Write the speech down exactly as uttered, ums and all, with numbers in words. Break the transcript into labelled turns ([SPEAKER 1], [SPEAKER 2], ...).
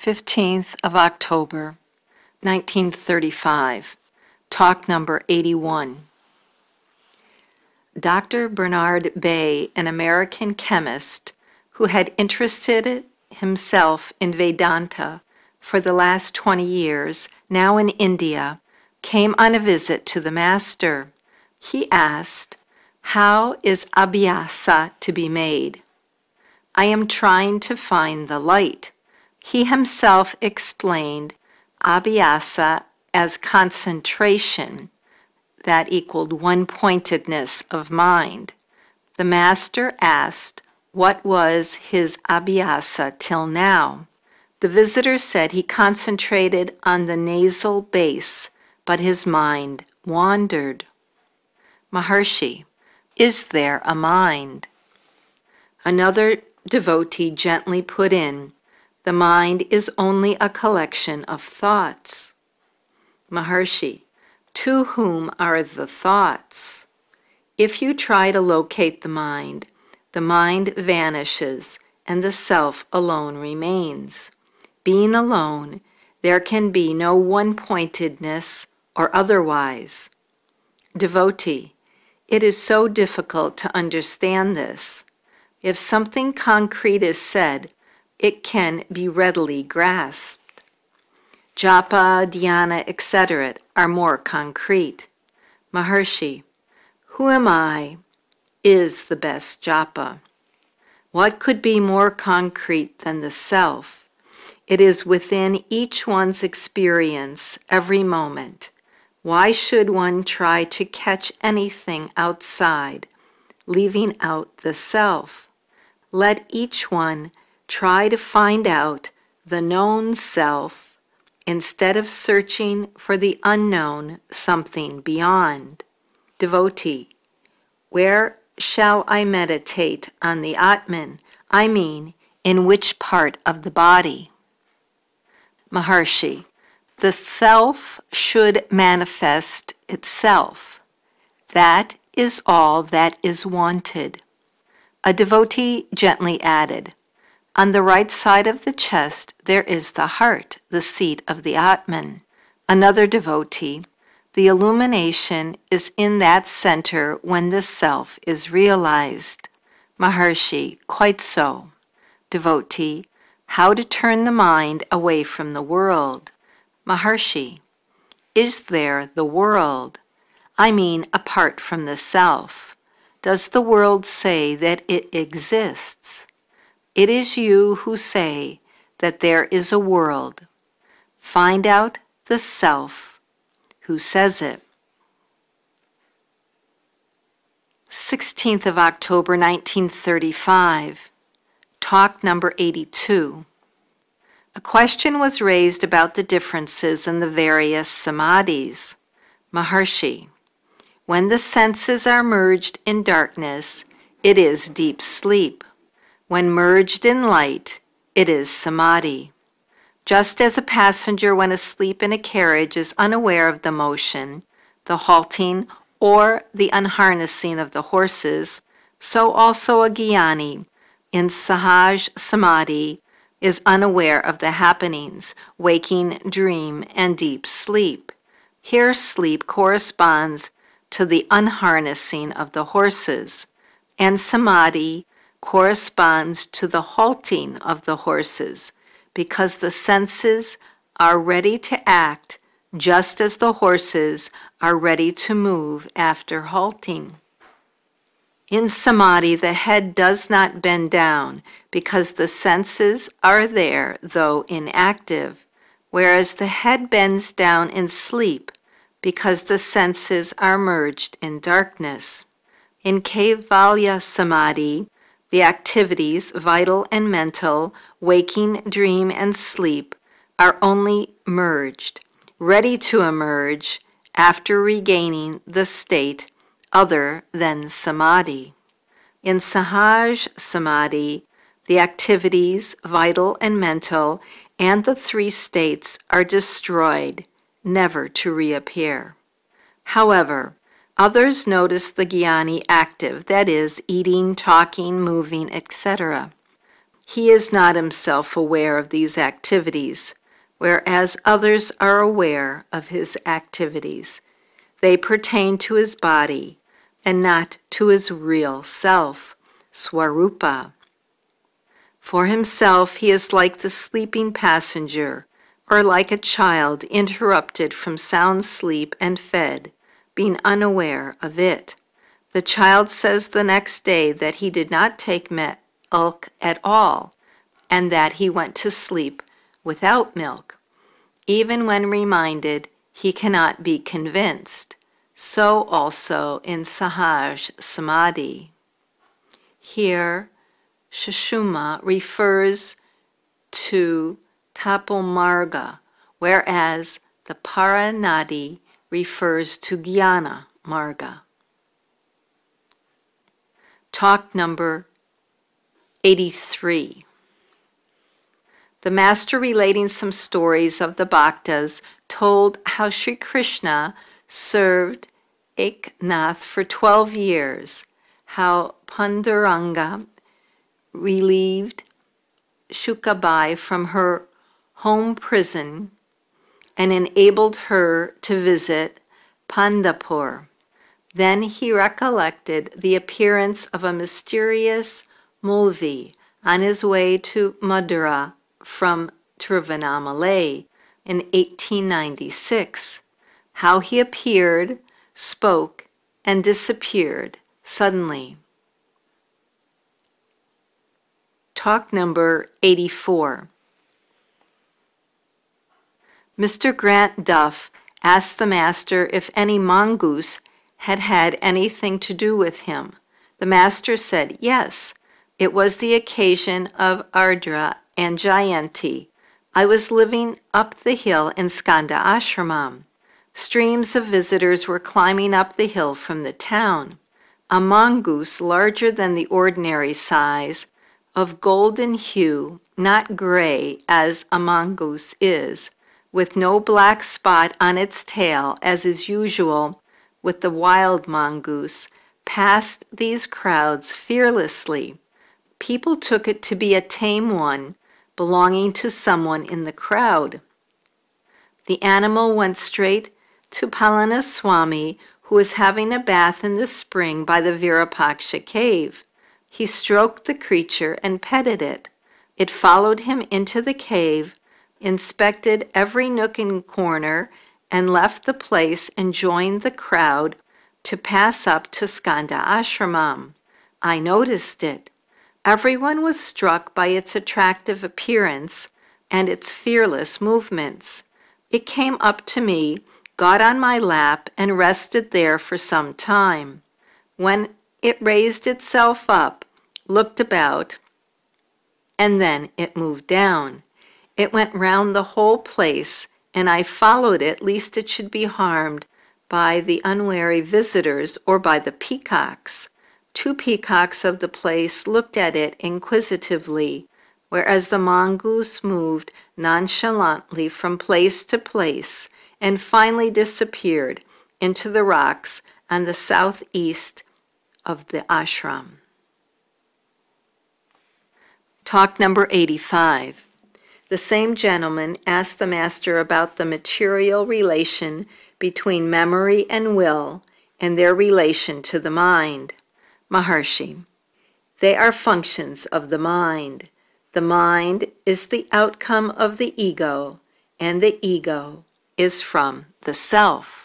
[SPEAKER 1] fifteenth of October, nineteen thirty-five. Talk number eighty-one. Doctor Bernard Bay, an American chemist who had interested himself in Vedanta for the last twenty years, now in India, came on a visit to the master. He asked, "How is abhyasa to be made?" "I am trying to find the light." He himself explained abhyasa as concentration, that equaled one-pointedness of mind. The master asked what was his abhyasa till now. The visitor said he concentrated on the nasal base, but his mind wandered. Maharshi, is there a mind? Another devotee gently put in, the mind is only a collection of thoughts. Maharshi, to whom are the thoughts? If you try to locate the mind, the mind vanishes and the self alone remains. Being alone, there can be no one-pointedness or otherwise. Devotee, it is so difficult to understand this. If something concrete is said, it can be readily grasped. Japa, dhyana, et cetera are more concrete. Maharshi, who am I is the best japa. What could be more concrete than the self? It is within each one's experience every moment. Why should one try to catch anything outside, leaving out the self? Let each one try to find out the known self instead of searching for the unknown something beyond. Devotee, where shall I meditate on the Atman? I mean, in which part of the body? Maharshi, the self should manifest itself. That is all that is wanted. A devotee gently added, on the right side of the chest there is the heart, the seat of the Atman. Another devotee, the illumination is in that center when the self is realized. Maharshi, quite so. Devotee, how to turn the mind away from the world? Maharshi, is there the world? I mean apart from the self. Does the world say that it exists? It is you who say that there is a world. Find out the self who says it. sixteenth of October, nineteen thirty-five. Talk number eighty-two. A question was raised about the differences in the various samadhis. Maharshi, when the senses are merged in darkness, it is deep sleep. When merged in light, it is samadhi. Just as a passenger when asleep in a carriage is unaware of the motion, the halting or the unharnessing of the horses, so also a jnani in sahaj samadhi is unaware of the happenings, waking, dream, and deep sleep. Here sleep corresponds to the unharnessing of the horses, and samadhi corresponds to the halting of the horses, because the senses are ready to act just as the horses are ready to move after halting. In samadhi, the head does not bend down because the senses are there, though inactive, whereas the head bends down in sleep because the senses are merged in darkness. In Kaivalya Samadhi, the activities, vital and mental, waking, dream, and sleep, are only merged, ready to emerge after regaining the state other than samadhi. In Sahaj Samadhi, the activities, vital and mental, and the three states are destroyed, never to reappear. However, others notice the jnani active, that is, eating, talking, moving, et cetera. He is not himself aware of these activities, whereas others are aware of his activities. They pertain to his body and not to his real self, Swarupa. For himself, he is like the sleeping passenger, or like a child interrupted from sound sleep and fed, being unaware of it. The child says the next day that he did not take milk at all, and that he went to sleep without milk. Even when reminded, he cannot be convinced. So also in Sahaj Samadhi. Here, Sushumna refers to Tapomarga, whereas the Paranadi refers to Jnana Marga. Talk number eighty-three. The master, relating some stories of the Bhaktas, told how Sri Krishna served Eknath for twelve years, how Panduranga relieved Shukabai from her home prison and enabled her to visit Pandapur. Then he recollected the appearance of a mysterious Mulvi on his way to Madura from Tiruvannamalai in eighteen ninety-six, how he appeared, spoke, and disappeared suddenly. Talk number eighty-four. Mister Grant Duff asked the master if any mongoose had had anything to do with him. The master said yes. It was the occasion of Ardra and Jayanti. I was living up the hill in Skanda Ashramam. Streams of visitors were climbing up the hill from the town. A mongoose larger than the ordinary size, of golden hue, not gray as a mongoose is, with no black spot on its tail as is usual with the wild mongoose, passed these crowds fearlessly. People took it to be a tame one belonging to someone in the crowd. The animal went straight to Palaniswami, who was having a bath in the spring by the Virupaksha cave. He stroked the creature and petted it. It followed him into the cave, inspected every nook and corner, and left the place and joined the crowd to pass up to Skanda Ashramam. I noticed it. Everyone was struck by its attractive appearance and its fearless movements. It came up to me, got on my lap, and rested there for some time. When it raised itself up, looked about, and then it moved down. It went round the whole place, and I followed it lest it should be harmed by the unwary visitors or by the peacocks. Two peacocks of the place looked at it inquisitively, whereas the mongoose moved nonchalantly from place to place and finally disappeared into the rocks on the southeast of the ashram. Talk number eighty-five. The same gentleman asked the master about the material relation between memory and will and their relation to the mind. Maharshi: they are functions of the mind. The mind is the outcome of the ego, and the ego is from the self.